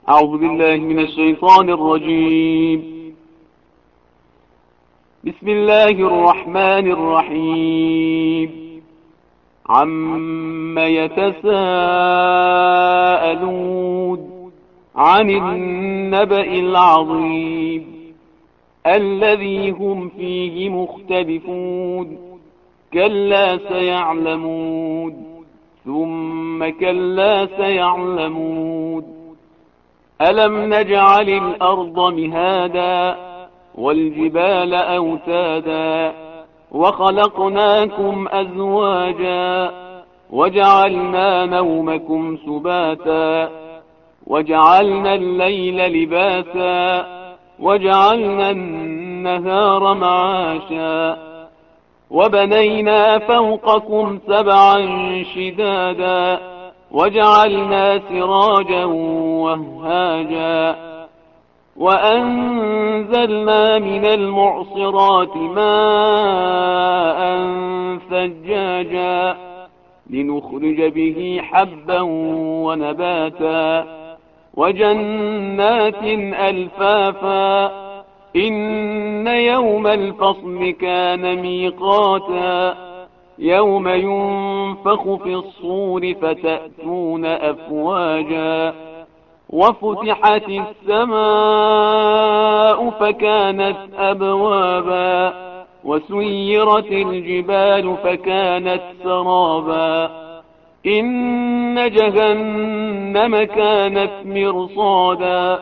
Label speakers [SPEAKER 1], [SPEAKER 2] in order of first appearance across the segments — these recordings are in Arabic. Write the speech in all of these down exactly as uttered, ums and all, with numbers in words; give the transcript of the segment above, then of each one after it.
[SPEAKER 1] أعوذ بالله من الشيطان الرجيم. بسم الله الرحمن الرحيم. عم يتساءلون عن النبأ العظيم الذي هم فيه مختلفون كلا سيعلمون ثم كلا سيعلمون ألم نجعل الأرض مهادا والجبال أوتادا وخلقناكم أزواجا وجعلنا نومكم سباتا وجعلنا الليل لباسا وجعلنا النهار معاشا وبنينا فوقكم سبعا شدادا وجعلنا سراجا وهاجا وأنزلنا من المعصرات ماء ثجاجا لنخرج به حبا ونباتا وجنات ألفافا إن يوم الفصل كان ميقاتا يوم ينفخ في الصور فتأتون أفواجا وفتحت السماء فكانت أبوابا وسيرت الجبال فكانت سرابا إن جهنم كانت مرصادا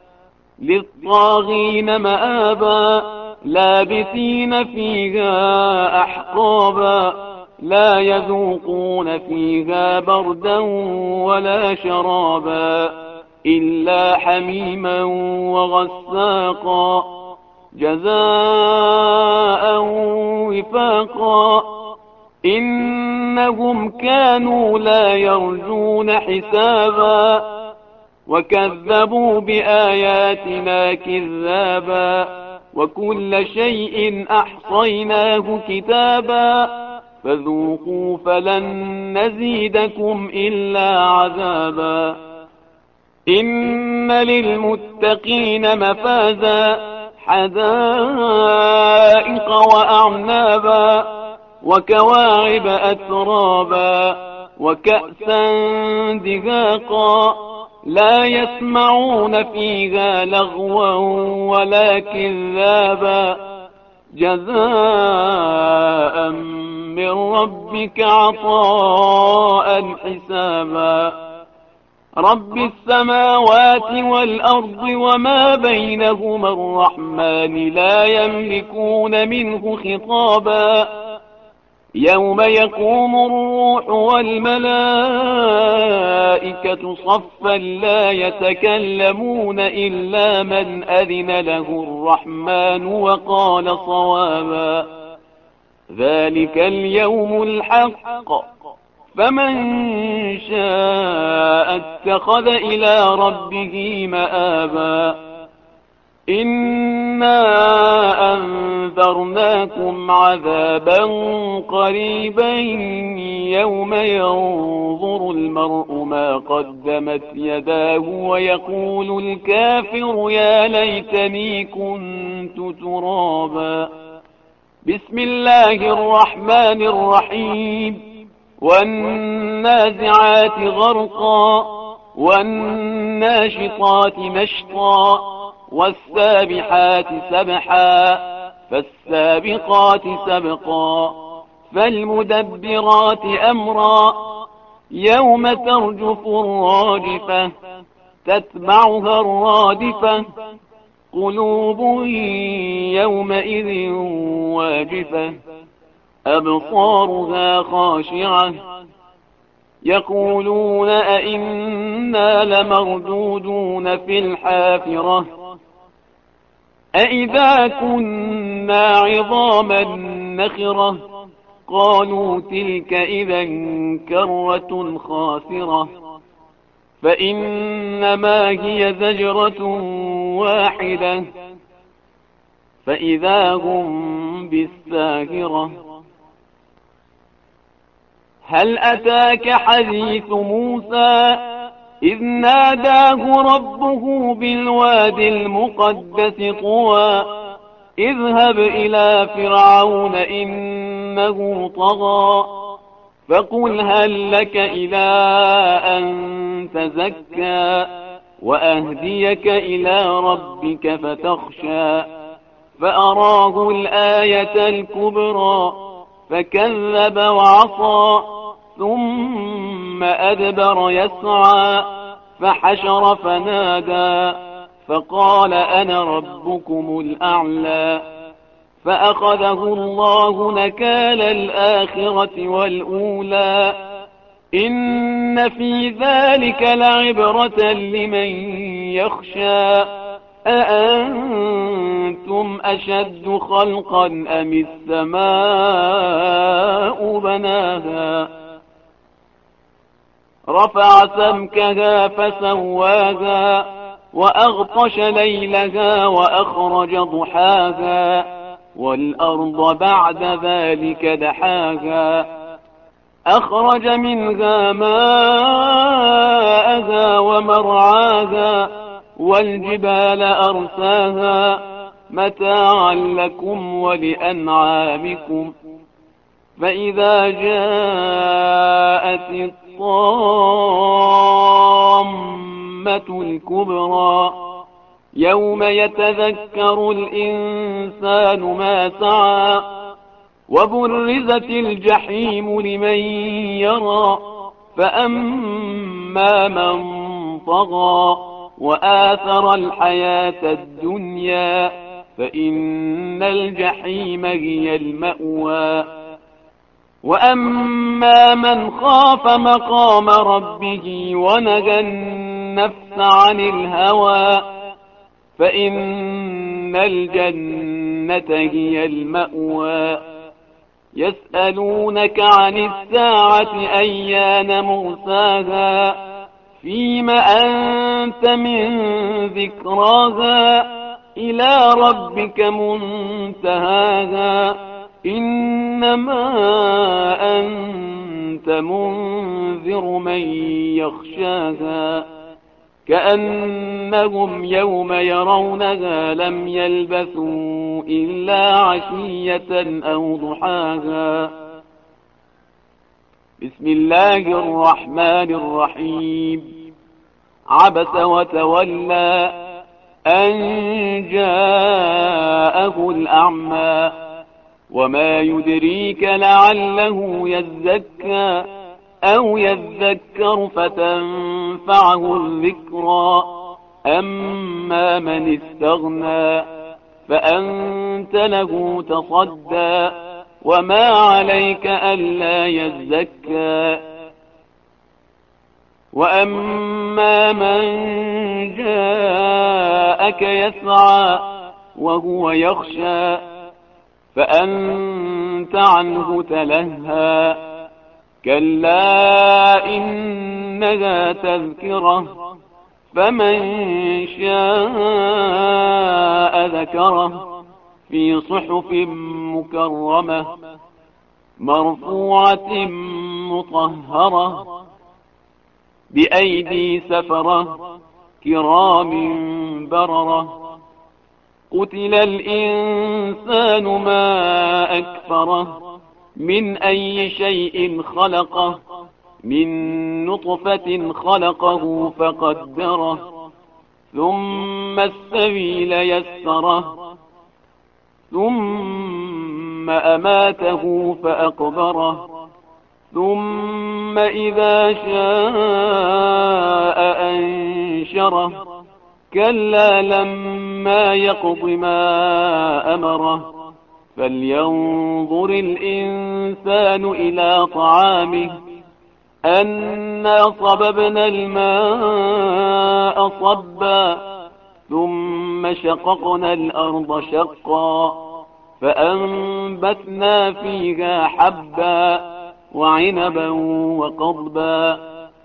[SPEAKER 1] للطاغين مآبا لابثين فيها أحقابا لا يذوقون فيها بردا ولا شرابا إلا حميما وغساقا جزاء وفاقا إنهم كانوا لا يرجون حسابا وكذبوا بآياتنا كذابا وكل شيء أحصيناه كتابا فذوقوا فلن نزيدكم إلا عذابا إن للمتقين مفازا حدائق وأعنابا وكواعب أترابا وكأسا دهاقا لا يسمعون فيها لغوا ولا كذابا جزاء من ربك عطاء حسابا رب السماوات والأرض وما بينهما الرحمن لا يملكون منه خطابا يوم يقوم الروح والملائكة صفا لا يتكلمون إلا من أذن له الرحمن وقال صوابا ذلك اليوم الحق فمن شاء اتخذ إلى ربه مآبا إنا أنذرناكم عذابا قريبا يوم ينظر المرء ما قدمت يداه ويقول الكافر يا ليتني كنت ترابا بسم الله الرحمن الرحيم والنازعات غرقا والناشطات نشطا والسابحات سبحا فالسابقات سبقا فالمدبرات أمرا يوم ترجف الراجفة تتبعها الرادفة قلوب يومئذ واجفة أبصارها خاشعة يقولون أئنا لمردودون في الحافرة أئذا كنا عظاما نخرة قالوا تلك إذا كرة خاسرة فإنما هي زجرة واحدة فإذا هم بالساهرة هل أتاك حديث موسى إذ ناداه ربه بالواد المقدس طوى اذهب إلى فرعون إنه طغى فقل هل لك إلى أن تزكى وأهديك إلى ربك فتخشى فأراه الآية الكبرى فكذب وعصى ثم أدبر يسعى فحشر فنادى فقال أنا ربكم الأعلى فأخذه الله نكال الآخرة والأولى إن في ذلك لعبرة لمن يخشى أأنتم أشد خلقا أم السماء بناها رفع سمكها فسواها وأغطش ليلها وأخرج ضحاها والأرض بعد ذلك دحاها أخرج منها ماءها ومرعاها والجبال أرساها متاعا لكم ولأنعامكم فإذا جاءت الطامة الكبرى يوم يتذكر الإنسان ما سعى وبرزت الجحيم لمن يرى فأما من طغى وآثر الحياة الدنيا فإن الجحيم هي المأوى وأما من خاف مقام ربه ونهى النفس عن الهوى فإن الجنة هي المأوى يسألونك عن الساعة أيان مرساها فيم أنت من ذكراها إلى ربك منتهاها إنما أنت منذر من يخشاها كأنهم يوم يرونها لم يلبثوا إلا عشية أو ضحاها بسم الله الرحمن الرحيم عبس وتولى أن جاءه الأعمى وما يدريك لعله يزكى أو يذكر فتنفعه الذكرى أما من استغنى فأنت له تصدى وما عليك ألا يزكى وأما من جاءك يسعى وهو يخشى فأنت عنه تلهى كلا إنها تذكرة فمن شاء ذكره في صحف مكرمة مرفوعة مطهرة بأيدي سفرة كرام بررة قتل الإنسان ما أكفره من أي شيء خلقه من نطفة خلقه فقدره ثم السبيل يسره ثم أماته فأقبره ثم إذا شاء أنشره كلا لما يقض ما أمره فلينظر الإنسان إلى طعامه أنا صببنا الماء صبا ثم شققنا الأرض شقا فأنبتنا فيها حبا وعنبا وقضبا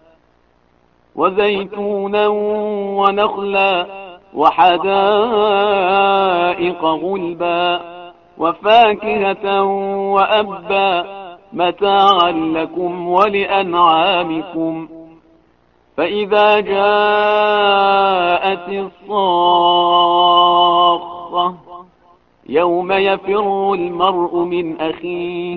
[SPEAKER 1] وزيتونا ونخلا وحدائق غلبا وفاكهة وأبا متاعا لكم ولأنعامكم فإذا جاءت الصاخة يوم يفر المرء من أخيه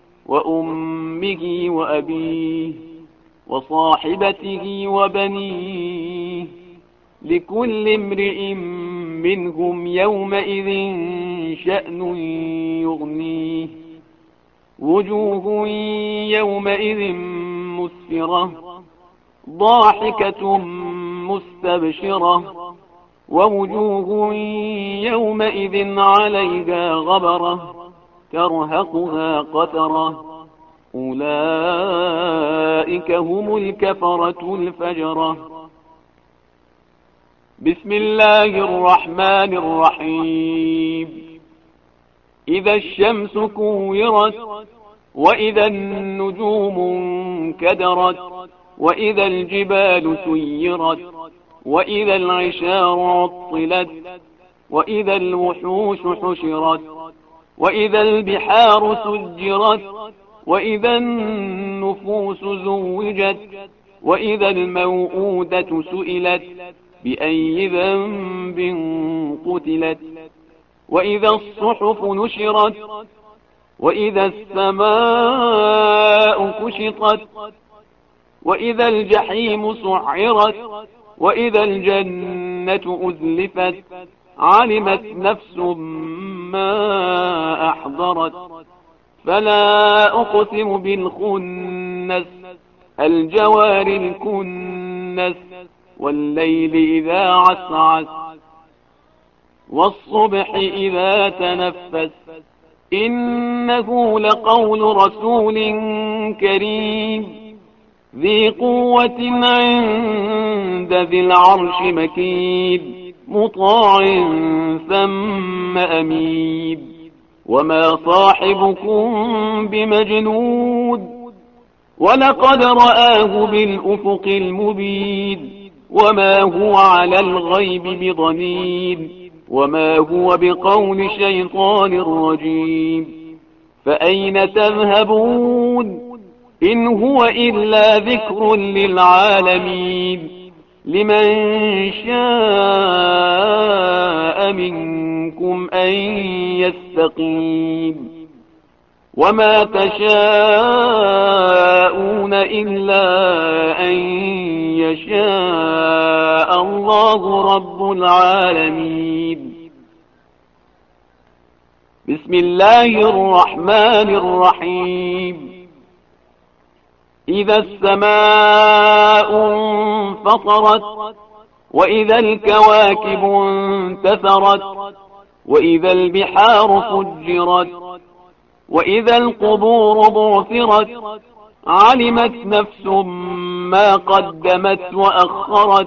[SPEAKER 1] وأمه وأبيه وصاحبته وبنيه لكل امرئ منهم يومئذ شأن يغنيه وجوه يومئذ مسفرة ضاحكة مستبشرة ووجوه يومئذ عليها غبرة ترهقها قترة أولئك هم الكفرة الفجرة. بسم الله الرحمن الرحيم. إذا الشمس كورت وإذا النجوم انكدرت وإذا الجبال سيرت وإذا العشار عطلت وإذا الوحوش حشرت وإذا البحار سجرت وإذا النفوس زوجت وإذا الموءودة سئلت بأي ذنب قتلت وإذا الصحف نشرت وإذا السماء كشطت وإذا الجحيم سعرت وإذا الجنة أزلفت علمت نفس ما أحضرت فلا أقسم بالخنس الجوار الكنس والليل إذا عسعس والصبح إذا تنفس إنه لقول رسول كريم ذي قوة عند ذي العرش مكين مطاع ثم أميب وما صاحبكم بمجنود ولقد رآه بالأفق المبين وما هو على الغيب بضنين وما هو بقول شيطان رجيم فأين تذهبون إن هو إلا ذكر للعالمين لمن شاء منكم أن يستقيم وما تشاءون إلا أن يشاء الله رب العالمين. بسم الله الرحمن الرحيم. إذا السماء انفطرت وإذا الكواكب انتثرت وإذا البحار فجرت وإذا القبور بعثرت علمت نفس ما قدمت وأخرت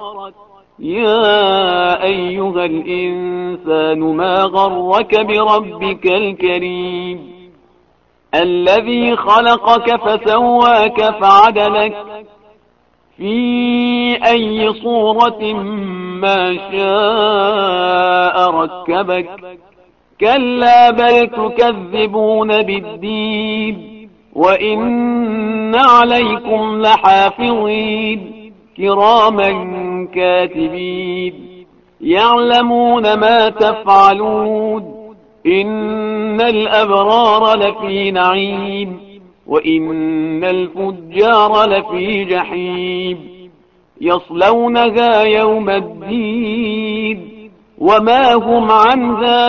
[SPEAKER 1] يا أيها الإنسان ما غرك بربك الكريم الذي خلقك فسواك فعدلك في أي صورة ما شاء ركبك كلا بل تكذبون بالدين وإن عليكم لحافظين كراما كاتبين يعلمون ما تفعلون إن الأبرار لفي نعيم وإن الفجار لفي جحيم يصلونها يوم الدين وما هم عنها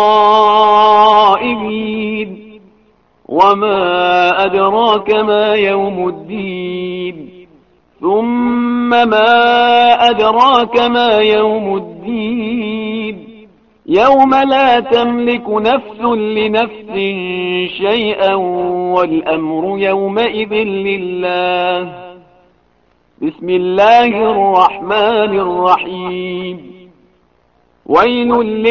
[SPEAKER 1] بغائبين وما أدراك ما يوم الدين ثم ما أدراك ما يوم الدين يوم لا تملك نفس لنفس شيئا والأمر يومئذ لله. بسم الله الرحمن الرحيم. ويل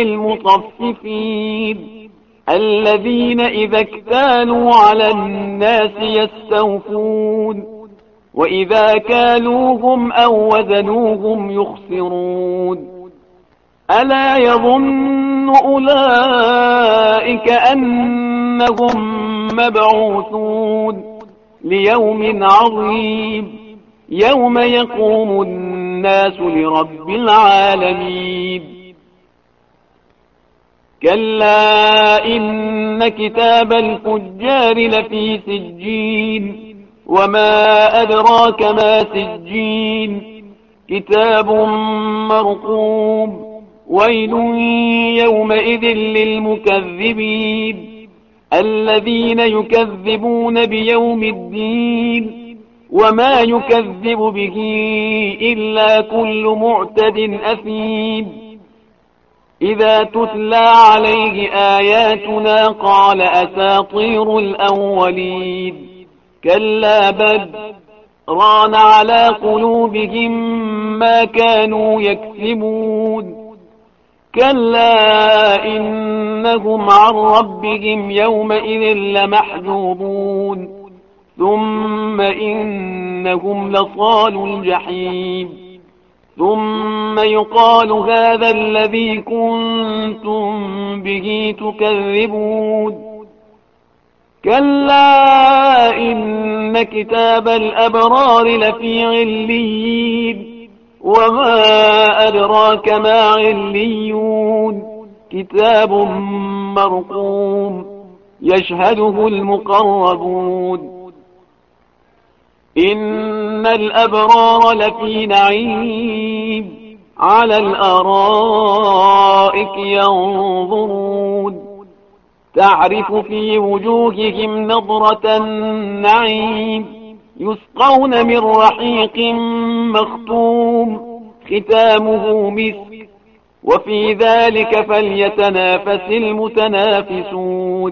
[SPEAKER 1] للمطففين الذين إذا اكتالوا على الناس يستوفون وإذا كالوهم أو وزنوهم يخسرون ألا يظن أولئك أنهم مبعوثون ليوم عظيم يوم يقوم الناس لرب العالمين كلا إن كتاب الفجار لفي سجين وما أدراك ما سجين كتاب مرقوم ويل يومئذ للمكذبين الذين يكذبون بيوم الدين وما يكذب به إلا كل معتد أثيم إذا تتلى عليه آياتنا قال أساطير الأولين كلا بل ران على قلوبهم ما كانوا يكسبون كلا إنهم عن ربهم يومئذ لمحجوبون ثم إنهم لصالوا الجحيم ثم يقال هذا الذي كنتم به تكذبون كلا إن كتاب الأبرار لفي عليين وما أدراك ما عليون كتاب مرقوم يشهده المقربون إن الأبرار لفي نعيم على الأرائك ينظرون تعرف في وجوههم نظرة النعيم يسقون من رحيق مختوم ختامه مسك وفي ذلك فليتنافس المتنافسون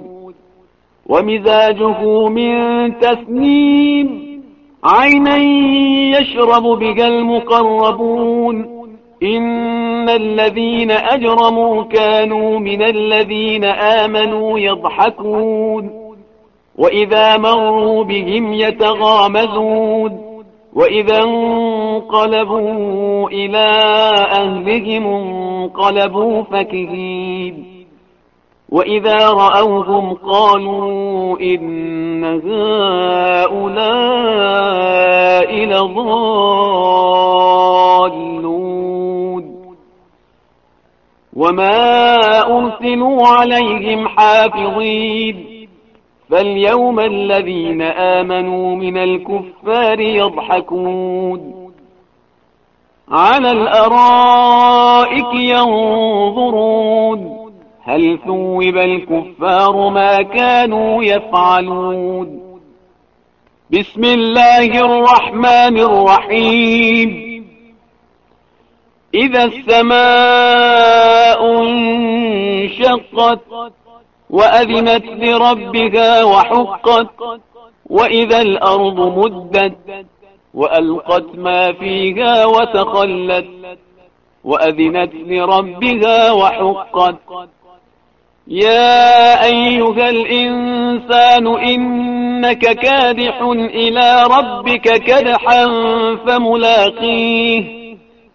[SPEAKER 1] ومزاجه من تسنيم عينا يشرب بها المقربون إن الذين أجرموا كانوا من الذين آمنوا يضحكون وإذا مروا بهم يتغامزون وإذا انقلبوا إلى أهلهم انقلبوا فكهين وإذا رأوهم قالوا إن هؤلاء لضالون وما أرسلوا عليهم حافظين فاليوم الذين آمنوا من الكفار يضحكون على الأرائك ينظرون هل ثوب الكفار ما كانوا يفعلون بسم الله الرحمن الرحيم إذا السماء انشقت وأذنت لربها وحقت وإذا الأرض مدت وألقت ما فيها وتخلت وأذنت لربها وحقت يا أيها الإنسان إنك كادح إلى ربك كدحا فملاقيه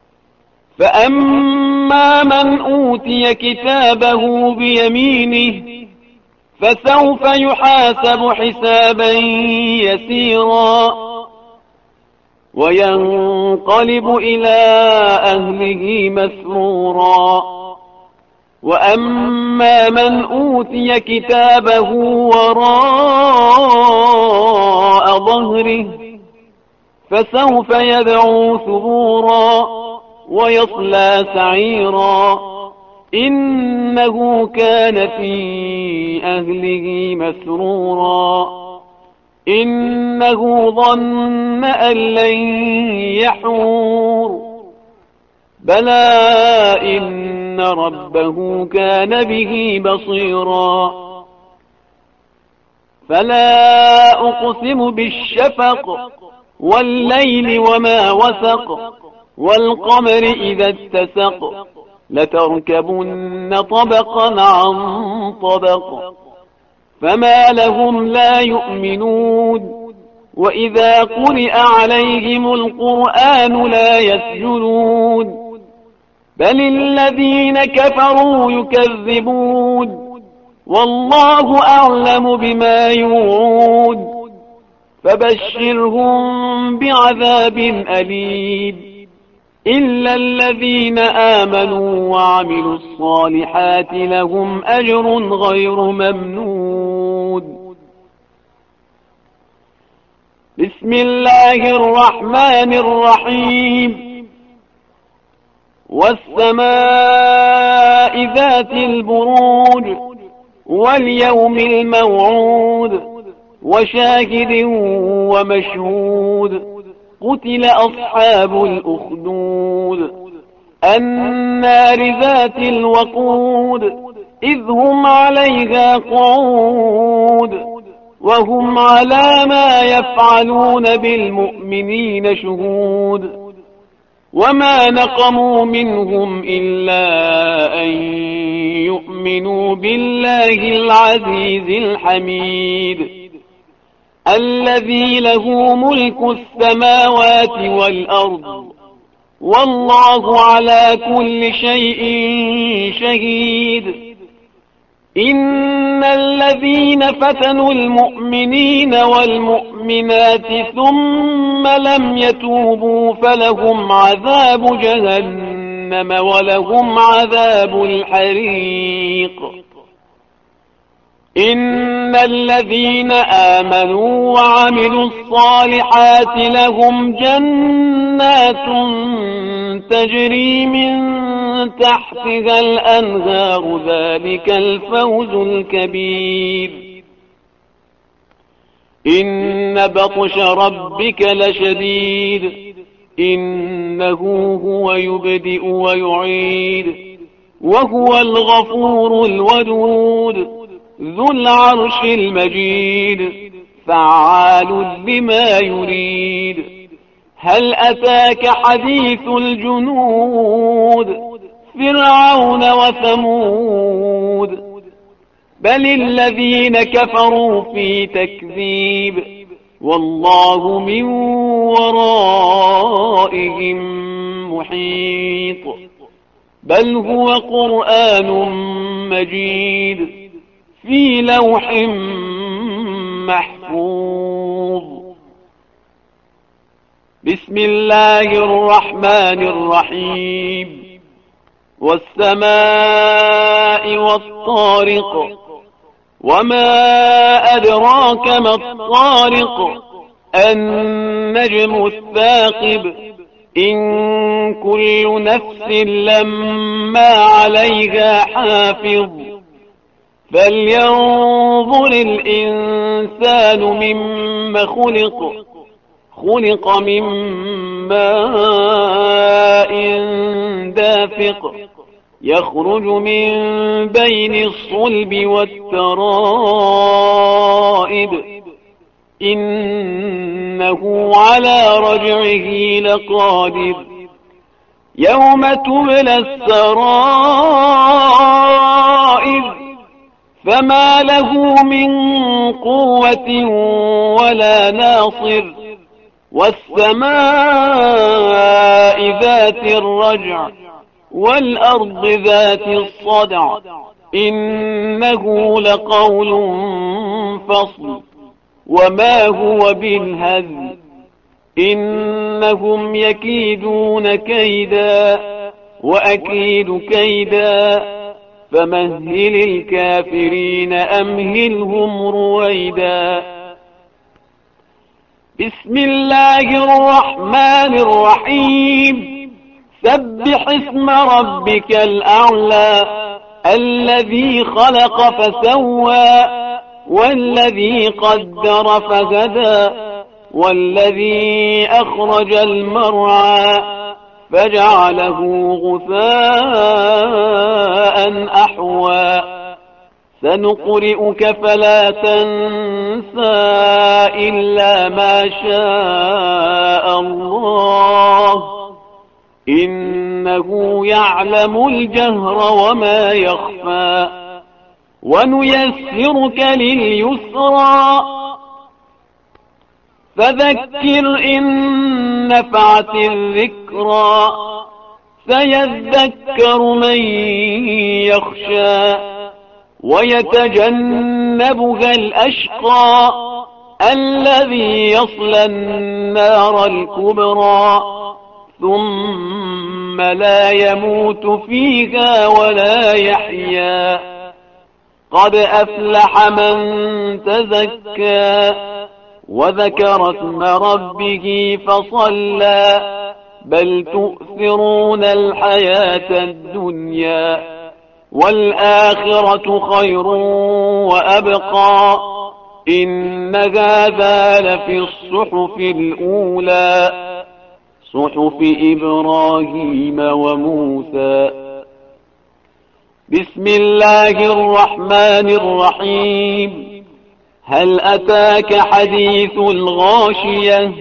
[SPEAKER 1] فأما من أوتي كتابه بيمينه فسوف يحاسب حسابا يسيرا وينقلب إلى أهله مسرورا وأما من أوتي كتابه وراء ظهره فسوف يدعو ثبورا ويصلى سعيرا إنه كان في أهله مسرورا إنه ظن أن لن يحور بلى إن ربه كان به بصيرا فلا أقسم بالشفق والليل وما وسق والقمر إذا اتسق لتركبن طبقا عن طبق فما لهم لا يؤمنون وإذا قرئ عليهم القرآن لا يسجدون بل الذين كفروا يكذبون والله أعلم بما يوعون فبشرهم بعذاب أليم إلا الذين آمنوا وعملوا الصالحات لهم أجر غير ممنون. بسم الله الرحمن الرحيم. والسماء ذات البروج واليوم الموعود وشاهد ومشهود قتل أصحاب الأخدود النار ذات الوقود إذ هم عليها قعود وهم على ما يفعلون بالمؤمنين شهود وما نقموا منهم إلا أن يؤمنوا بالله العزيز الحميد الذي له ملك السماوات والأرض والله على كل شيء شهيد. إن الذين فتنوا المؤمنين والمؤمنات ثم لم يتوبوا فلهم عذاب جهنم ولهم عذاب الحريق. إن الذين آمنوا وعملوا الصالحات لهم جنات تجري من تحتها الأنهار ذلك الفوز الكبير. إن بطش ربك لشديد إنه هو يبدئ ويعيد وهو الغفور الودود ذو العرش المجيد فعال لما يريد. هل أتاك حديث الجنود فرعون وثمود بل الذين كفروا في تكذيب والله من ورائهم محيط. بل هو قرآن مجيد في لوح محفوظ. بسم الله الرحمن الرحيم. والسماء والطارق وما أدراك ما الطارق النجم الثاقب إن كل نفس لما عليها حافظ فلينظر الإنسان مما خلق خلق من ماء دافق يخرج من بين الصلب والترائب إنه على رجعه لقادر يوم تبلى السرائر فما له من قوة ولا ناصر. والسماء ذات الرجع والأرض ذات الصدع إنه لقول فصل وما هو بالهزل إنهم يكيدون كيدا وأكيد كيدا فمهل الكافرين أمهلهم رويدا. بسم الله الرحمن الرحيم. سبح اسم ربك الأعلى الذي خلق فسوى والذي قدر فهدى والذي أخرج المرعى فجعله غثاء أحوى سنقرئك فلا تنسى إلا ما شاء الله إنه يعلم الجهر وما يخفى ونيسرك لليسرى فذكر إن نفعت الذكرى سيذكر من يخشى ويتجنبها الأشقى الذي يصلى النار الكبرى ثم لا يموت فيها ولا يحيا. قد أفلح من تزكى وذكر اسم ربه فصلى بل تؤثرون الحياة الدنيا والآخرة خير وأبقى. إن هذا لفي الصحف الأولى صحف إبراهيم وموسى. بسم الله الرحمن الرحيم. هل أتاك حديث الغاشية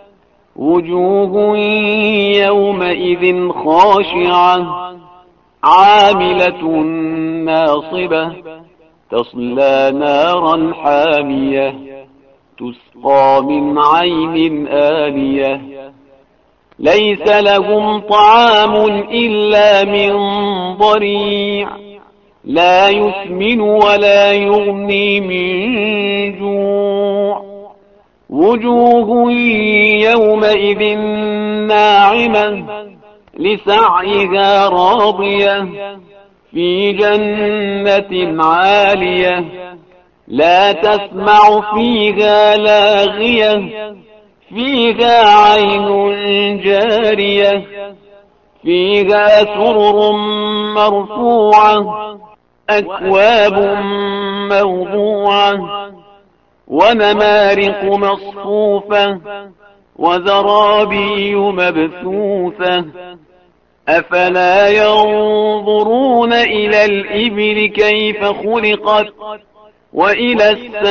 [SPEAKER 1] وجوه يومئذ خاشعة عاملة ناصبة تصلى نارا حامية تسقى من عين آنية ليس لهم طعام إلا من ضريع لا يسمن ولا يغني من جوع. وجوه يومئذ ناعمة لسعيها راضية في جنة عالية لا تسمع فيها لاغية فيها عين جارية فيها سرر مرفوعة أكواب موضوعة ونمارق مصفوفة وزرابي مبثوثة. أفلا ينظرون إلى الإبل كيف خلقت وإلى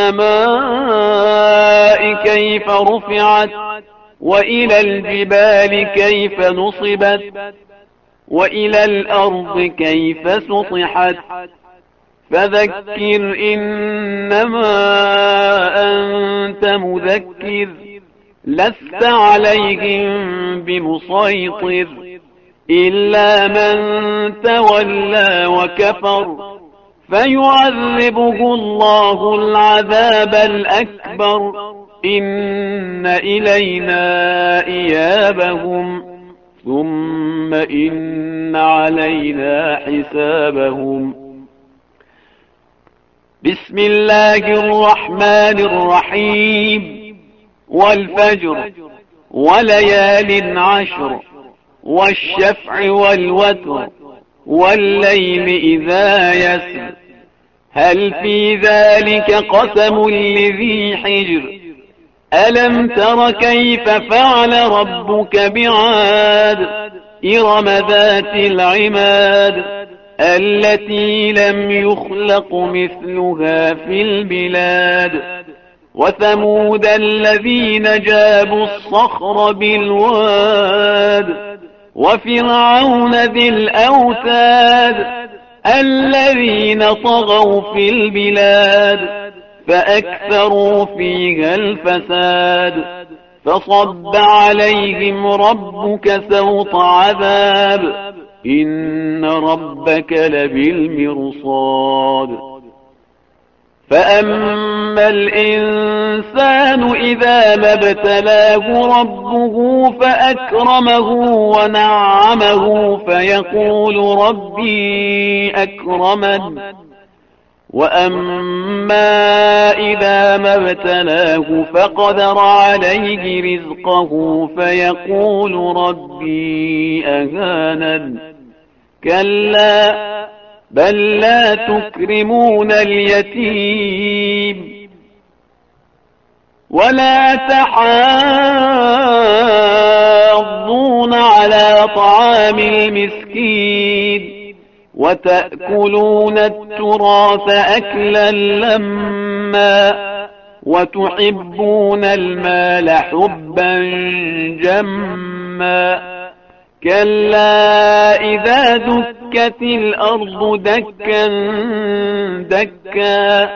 [SPEAKER 1] السماء كيف رفعت وإلى الجبال كيف نصبت وإلى الأرض كيف سطحت. فذكر إنما أنت مذكر لست عليهم بمسيطر إلا من تولى وكفر فيعذبه الله العذاب الأكبر. إن إلينا إيابهم ثم إن علينا حسابهم. بسم الله الرحمن الرحيم. والفجر وليال عشر والشفع والوتر والليل إذا يسر هل في ذلك قسم لذي حجر. ألم تر كيف فعل ربك بعاد إرم ذات العماد التي لم يخلق مثلها في البلاد. وثمود الذين جابوا الصخر بالواد وفرعون ذي الأوتاد الذين طغوا في البلاد فأكثروا فيها الفساد. فصب عليهم ربك سوط عذاب إن ربك لبالمرصاد. فأما الإنسان إذا ما ابتلاه ربه فأكرمه ونعمه فيقول ربي أكرمن. وأما إذا ما ابتلاه فقدر عليه رزقه فيقول ربي أهانن. كلا بل لا تكرمون اليتيم ولا تحاضون على طعام المسكين وتأكلون التراث أكلا لما وتحبون المال حبا جما. كلا إذا دكت الأرض دكا دكا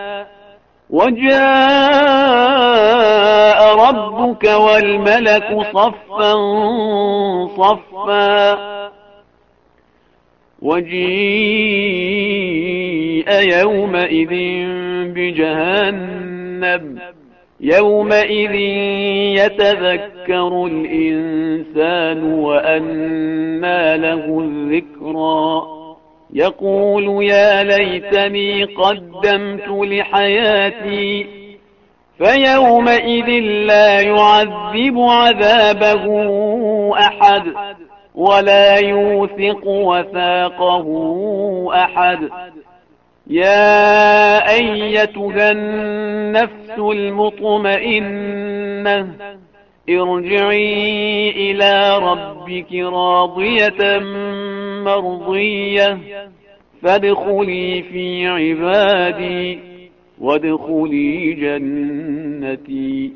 [SPEAKER 1] وجاء ربك والملك صفا صفا وجيء يومئذ بجهنم يومئذ يتذكر الإنسان وأنى له الذكرى يقول يا ليتني قدمت لحياتي فيومئذ لا يعذب عذابه أحد ولا يوثق وثاقه أحد. يا أيتها النفس المطمئنة ارجعي إلى ربك راضية مرضية فادخلي في عبادي وادخلي جنتي.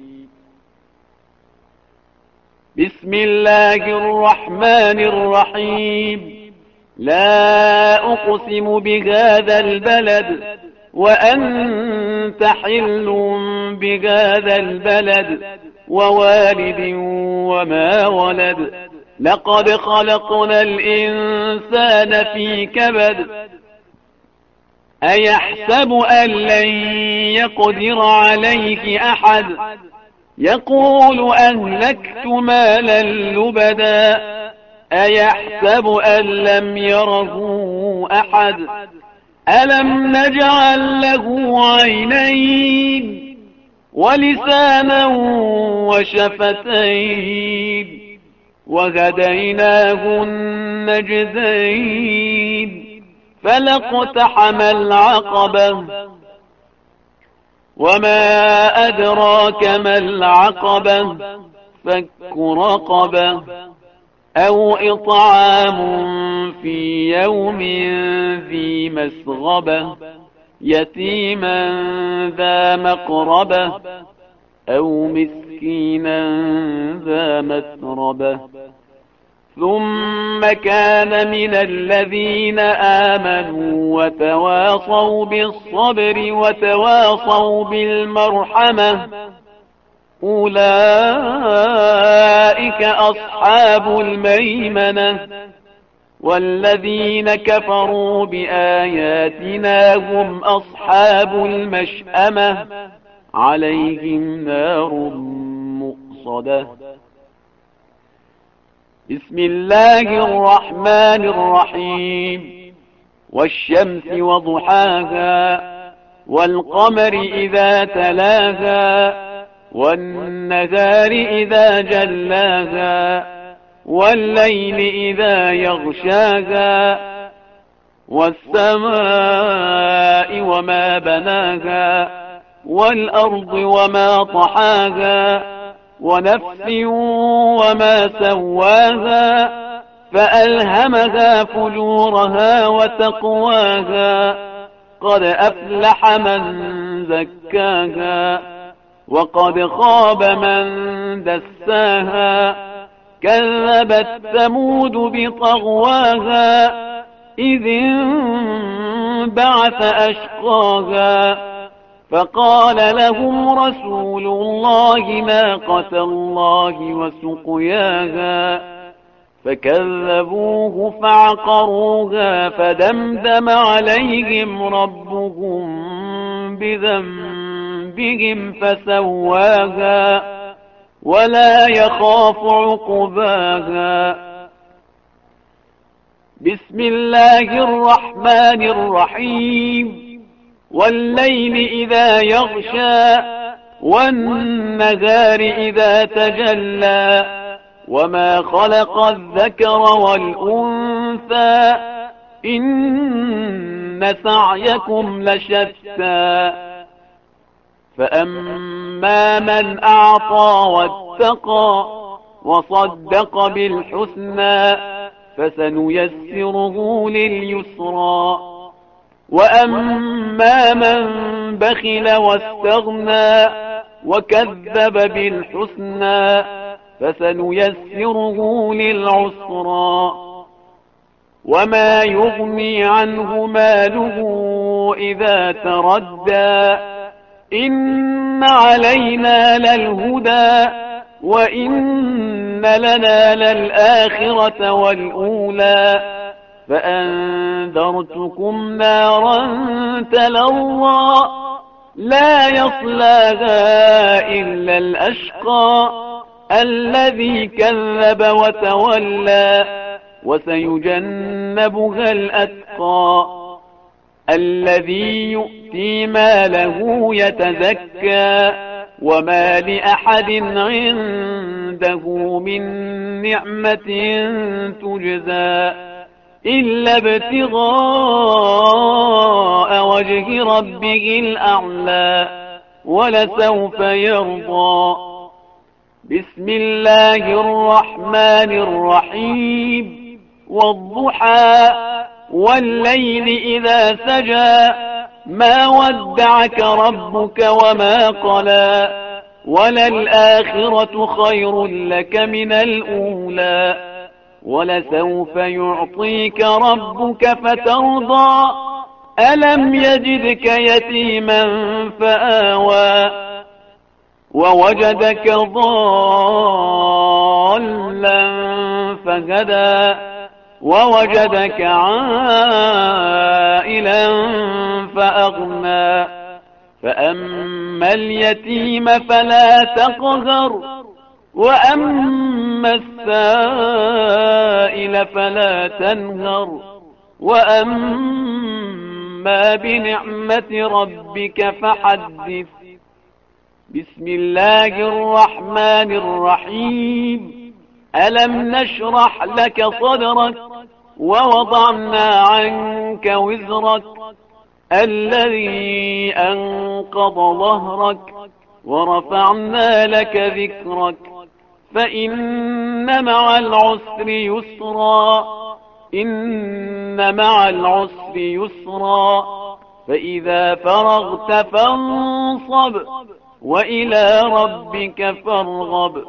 [SPEAKER 1] بسم الله الرحمن الرحيم. لا أقسم بهذا البلد وأنت حل بهذا البلد ووالد وما ولد لقد خلقنا الإنسان في كبد أيحسب أن لن يقدر عليه أحد يقول أهلكت مالا لبدا أيحسب أن لم يره أحد ألم نجعل له عينين ولسانا وشفتين وهديناه النجدين فلاقتحم العقبة وما أدراك ما العقبة فك رقبة أو إطعام في يوم ذي مسغبة يتيما ذا مقربة أو مسكينا ذا متربة ثم كان من الذين آمنوا وتواصوا بالصبر وتواصوا بالمرحمة أولئك أصحاب الميمنة والذين كفروا بآياتنا هم أصحاب المشأمة عليهم نار مؤصدة. بسم الله الرحمن الرحيم. والشمس وضحاها والقمر إذا تلاها والنهار إذا جلاها والليل إذا يغشاها والسماء وما بناها والأرض وما طحاها ونفس وما سواها فألهمها فجورها وتقواها قد أفلح من زكاها وقد خاب من دساها كذبت ثمود بطغواها إذ انبعث أشقاها فقال لهم رسول الله ناقة الله وسقياها فكذبوه فعقروها فدمدم عليهم ربهم بذنبهم فسواها ولا يخاف عقباها. بسم الله الرحمن الرحيم. والليل إذا يغشى والنهار إذا تجلى وما خلق الذكر والأنثى إن سعيكم لشتى فأما من أعطى واتقى وصدق بالحسنى فسنيسره لليسرى وأما من بخل واستغنى وكذب بالحسنى فسنيسره للعسرى وما يغني عنه ماله إذا تردى إن علينا للهدى وإن لنا للآخرة والأولى فأنذرتكم نارا تلظى لا يصلاها إلا الأشقى الذي كذب وتولى وسيجنبها الأتقى الذي يؤتي ماله يتزكى وما لأحد عنده من نعمة تجزى إلا ابتغاء وجه ربه الأعلى ولسوف يرضى. بسم الله الرحمن الرحيم والضحى والليل إذا سجى ما ودعك ربك وما قلى وللآخرة خير لك من الأولى ولسوف يعطيك ربك فترضى ألم يجدك يتيما فآوى ووجدك ضالا فهدى ووجدك عائلا فأغنى فأما اليتيم فلا تقهر وأما السائل فلا تنهر وأما بنعمة ربك فحدث. بسم الله الرحمن الرحيم ألم نشرح لك صدرك ووضعنا عنك وزرك الذي أنقض ظهرك ورفعنا لك ذكرك فإن مع العسر يسرا إن مع العسر يسرا فإذا فرغت فانصب وإلى ربك فارغب.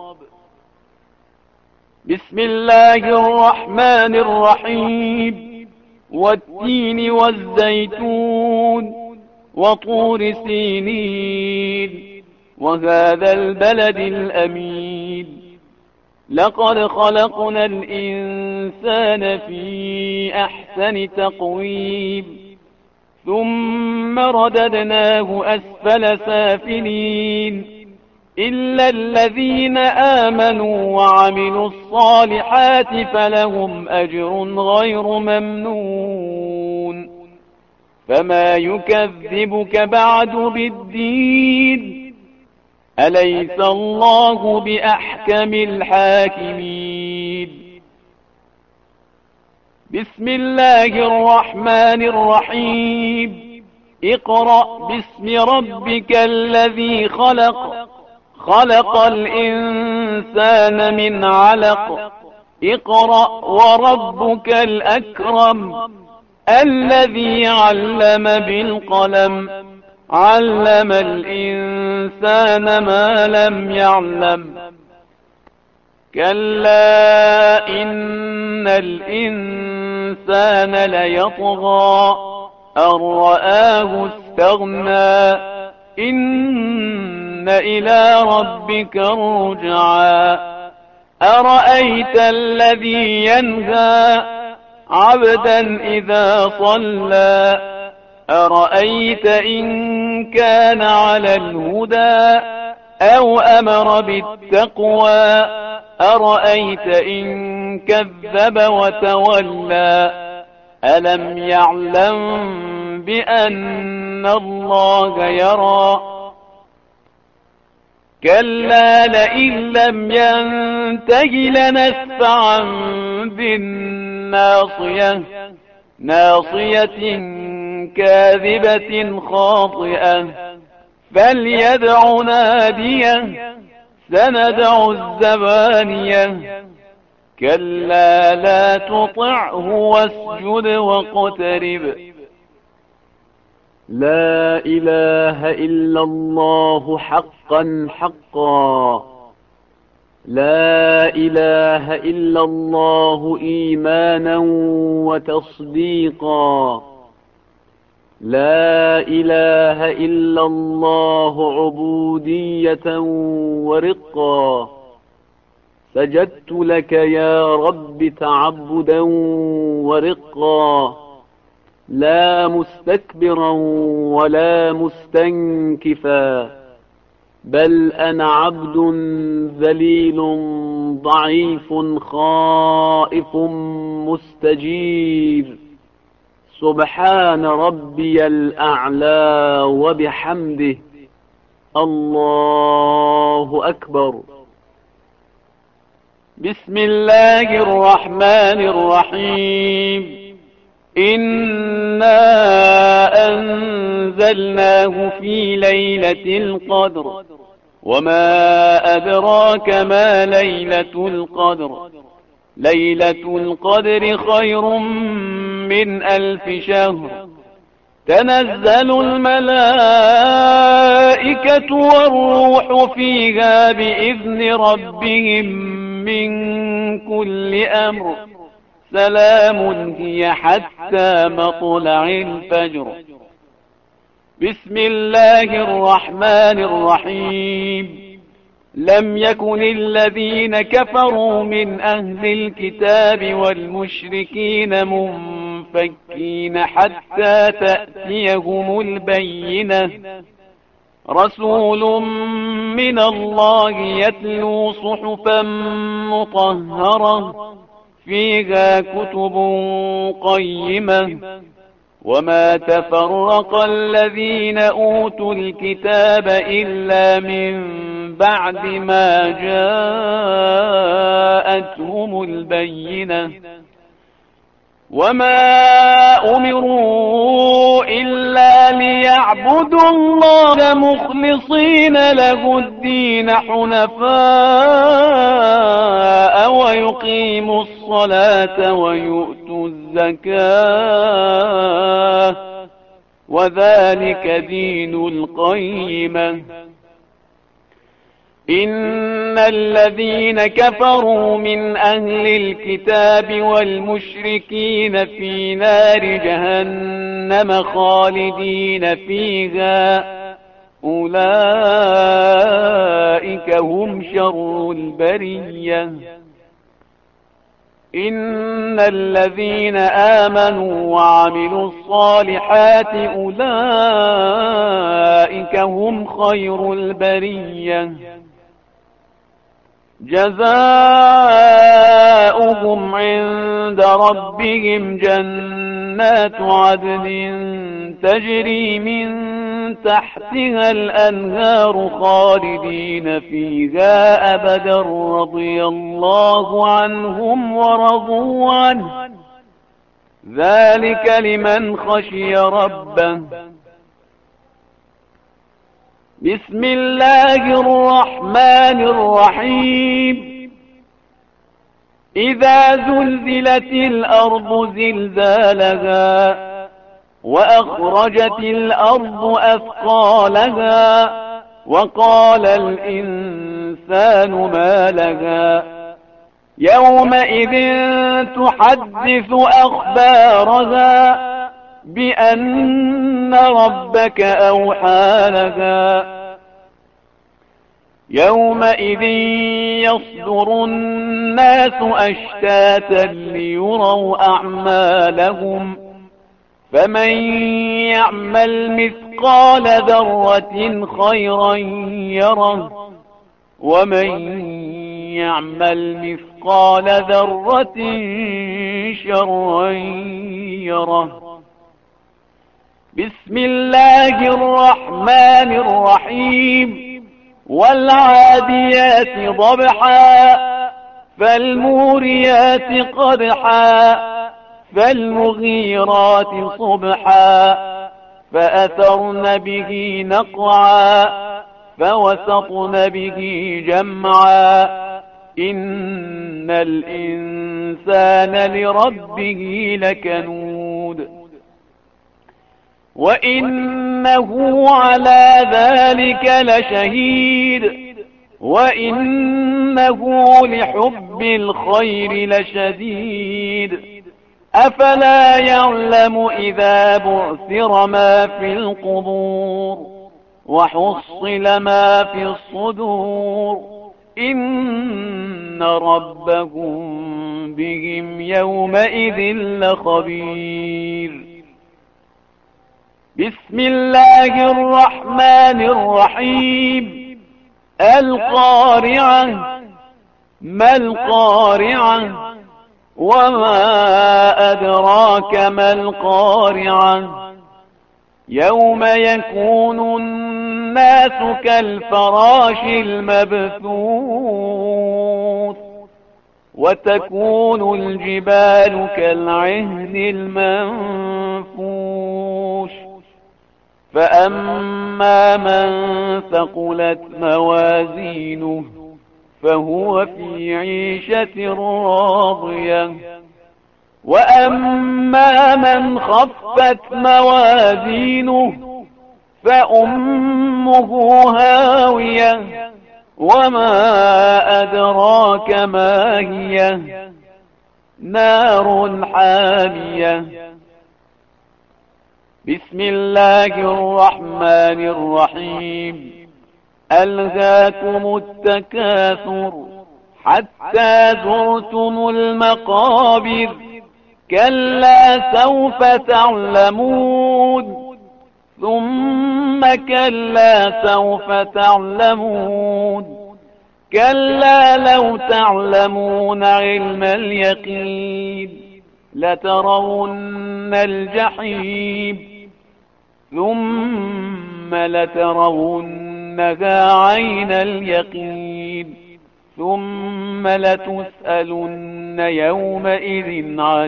[SPEAKER 1] بسم الله الرحمن الرحيم والتين والزيتون وطور سينين وهذا البلد الأمين لقد خلقنا الإنسان في أحسن تقويم ثم رددناه أسفل سافلين إلا الذين آمنوا وعملوا الصالحات فلهم أجر غير ممنون فما يكذبك بعد بالدين أليس الله بأحكم الحاكمين. بسم الله الرحمن الرحيم اقرأ باسم ربك الذي خلق خلق الإنسان من علق اقرأ وربك الأكرم الذي علم بالقلم علم الإنسان ما لم يعلم كلا إن الإنسان ليطغى أن رآه استغنى إن إلى ربك الرجعى أرأيت الذي ينهى عبدا إذا صلى أرأيت إن كان على الهدى أو أمر بالتقوى أرأيت إن كذب وتولى ألم يعلم بأن الله يرى كلا لئن لم ينته لنسفعا بالناصية ناصية كاذبة خاطئة فليدع ناديه سندع الزبانية كلا لا تطعه واسجد واقترب. لا إله إلا الله حقا حقا لا إله إلا الله إيمانا وتصديقا لا إله إلا الله عبودية ورقا سجدت لك يا رب تعبدا ورقا لا مستكبرا ولا مستنكفا، بل أنا عبد ذليل ضعيف خائف مستجير. سبحان ربي الأعلى وبحمده. الله أكبر. بسم الله الرحمن الرحيم. إنا أنزلناه في ليلة القدر، وما أدراك ما ليلة القدر. ليلة القدر خير من ألف شهر. تنزل الملائكة والروح فيها بإذن ربهم من كل أمر. سلام هي حتى مطلع الفجر. بسم الله الرحمن الرحيم. لم يكن الذين كفروا من أهل الكتاب والمشركين منفكين حتى تأتيهم البينة. رسول من الله يتلو صحفا مطهرة فيها كتب قيمة. وما تفرق الذين أوتوا الكتاب إلا من بعد ما جاءتهم البينة. وما أمروا إلا ليعبدوا الله مخلصين له الدين حنفاء ويقيموا الصلاة ويؤتوا الزكاة وذلك دين القيمة. إن الذين كفروا من أهل الكتاب والمشركين في نار جهنم خالدين فيها أولئك هم شر البرية. إن الذين آمنوا وعملوا الصالحات أولئك هم خير البرية. جزاؤهم عند ربهم جنات عدن تجري من تحتها الأنهار خالدين فيها أبدا رضي الله عنهم ورضوا عنه ذلك لمن خشي ربه. بسم الله الرحمن الرحيم. إذا زلزلت الأرض زلزالها وأخرجت الأرض أثقالها وقال الإنسان ما لها يومئذ تحدث أخبارها بأن ربك أوحى لها. يومئذ يصدر الناس أشتاتا ليروا أعمالهم فمن يعمل مثقال ذرة خيرا يره ومن يعمل مثقال ذرة شرا يره. بسم الله الرحمن الرحيم. والعاديات ضبحا فالموريات قدحا فالمغيرات صبحا فأثرن به نقعا فوسطن به جمعا. إن الإنسان لربه لكنود وإنه على ذلك لشهيد وإنه لحب الخير لشديد. أفلا يعلم إذا بعثر ما في القبور وحصل ما في الصدور إن ربهم بهم يومئذ لخبير. بسم الله الرحمن الرحيم القارعة ما القارعة وما أدراك ما القارعة يوم يكون الناس كالفراش المبثوث وتكون الجبال كالعهن المنفوش فأما من ثقلت موازينه فهو في عيشة راضية وأما من خفت موازينه فأمه هاوية وما أدراك ما هي نار حامية بسم الله الرحمن الرحيم ألهاكم التكاثر حتى زرتم المقابر كلا سوف تعلمون ثم كلا سوف تعلمون كلا لو تعلمون علم اليقين لترون الجحيم ثم لترونها عين اليقين ثم لتسألن يومئذ عن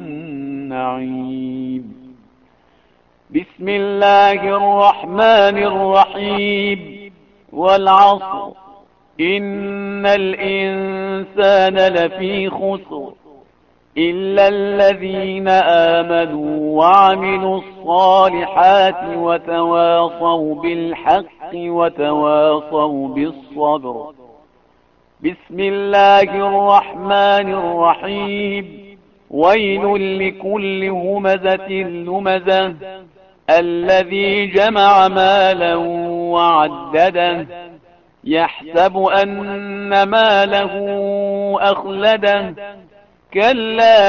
[SPEAKER 1] النعيم بسم الله الرحمن الرحيم والعصر إن الإنسان لفي خسر إلا الذين آمنوا وعملوا الصالحات وتواصوا بالحق وتواصوا بالصبر بسم الله الرحمن الرحيم ويل لكل همزة لمزة الذي جمع مالا وعدده يحسب أن ماله أخلده كلا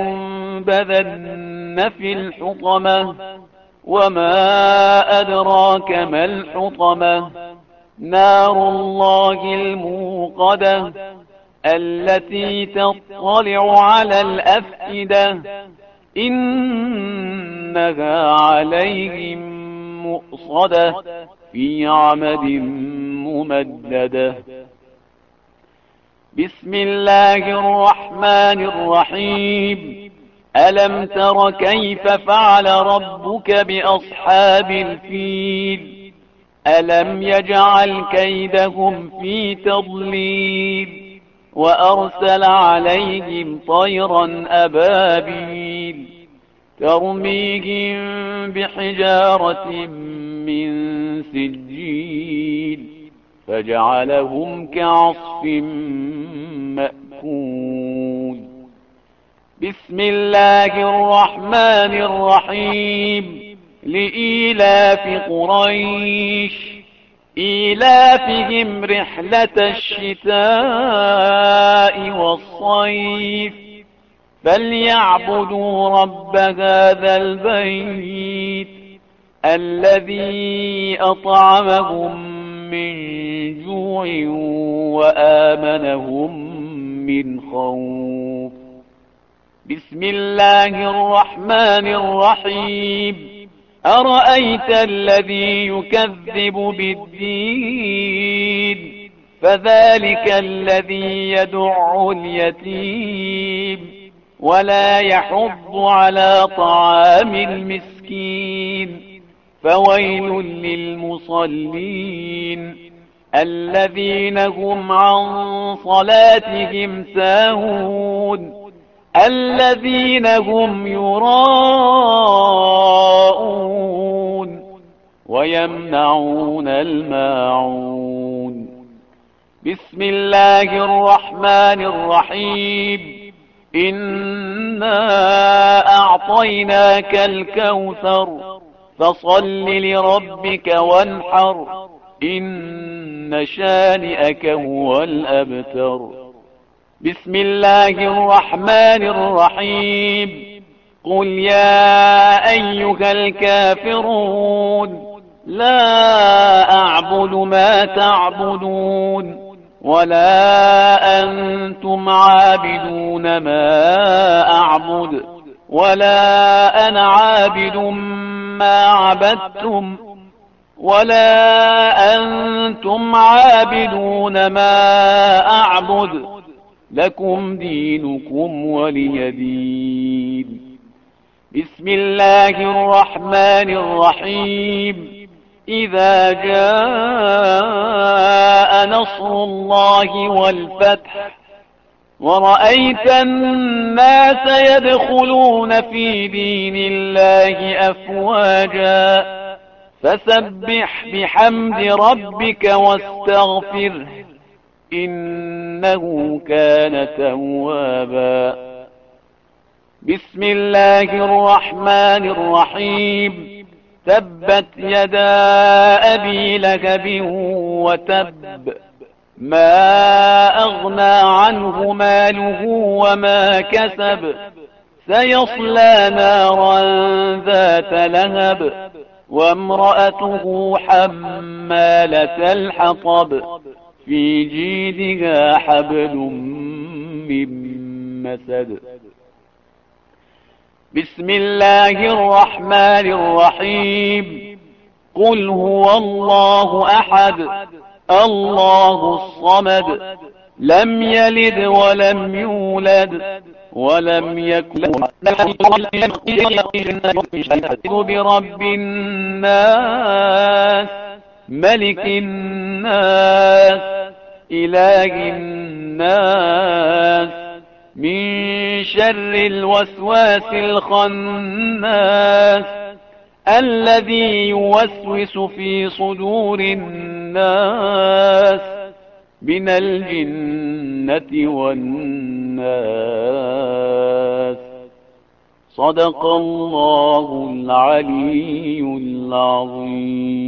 [SPEAKER 1] لينبذن في الحطمة وما أدراك ما الحطمة نار الله الموقدة التي تطلع على الأفئدة إنها عليهم مؤصدة في عمد ممددة بسم الله الرحمن الرحيم ألم تر كيف فعل ربك بأصحاب الفيل ألم يجعل كيدهم في تضليل وأرسل عليهم طيرا أبابيل ترميهم بحجارة من سجيل فجعلهم كعصف مأكول بسم الله الرحمن الرحيم لإيلاف قريش إيلافهم رحلة الشتاء والصيف فليعبدوا رب هذا البيت الذي أطعمهم من جوع وآمنهم من خوف بسم الله الرحمن الرحيم أرأيت الذي يكذب بالدين فذلك الذي يدع اليتيم ولا يحض على طعام المسكين فويل للمصلين الذين هم عن صلاتهم ساهون الذين هم يراءون ويمنعون الماعون بسم الله الرحمن الرحيم إنا أعطيناك الكوثر فصل لربك وانحر إن شانئك هو الأبتر بسم الله الرحمن الرحيم قل يا أيها أيها الكافرون لا أعبد ما تعبدون ولا أنتم عابدون ما أعبد ولا أنا عابد ما عبدتم ولا أنتم عابدون ما أعبد لكم دينكم ولي دين. بسم الله الرحمن الرحيم. إذا جاء نصر الله والفتح ورأيت الناس يدخلون في دين الله أفواجا فسبح بحمد ربك واستغفره إنه كان توابا. بسم الله الرحمن الرحيم. تبت يدا أبي لهب وتب ما أغنى عنه ماله وما كسب سيصلى نارا ذات لهب وامرأته حمالة الحطب في جيدها حبل من مسد. بسم الله الرحمن الرحيم. قل هو الله أحد الله الصمد لم يلد ولم يولد ولم يكن له برب الناس ملك الناس إله الناس من شر الوسواس الخناس الذي يوسوس في صدور الناس من الجنة والناس. صدق الله العلي العظيم.